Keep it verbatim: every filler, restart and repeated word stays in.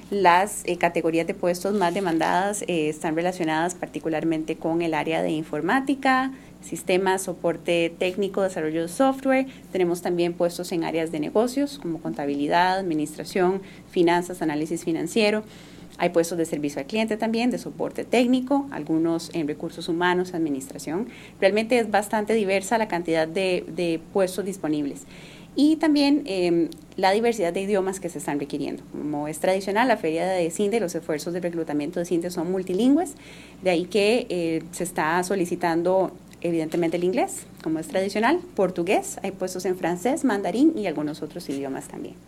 Las eh, categorías de puestos más demandadas eh, están relacionadas particularmente con el área de informática, sistemas, soporte técnico, desarrollo de software. Tenemos también puestos en áreas de negocios como contabilidad, administración, finanzas, análisis financiero. Hay puestos de servicio al cliente también, de soporte técnico, algunos en recursos humanos, administración. Realmente es bastante diversa la cantidad de, de puestos disponibles. Y también eh, la diversidad de idiomas que se están requiriendo. Como es tradicional, la feria de CINDE, los esfuerzos de reclutamiento de CINDE son multilingües, de ahí que eh, se está solicitando evidentemente el inglés, como es tradicional, portugués, hay puestos en francés, mandarín y algunos otros idiomas también.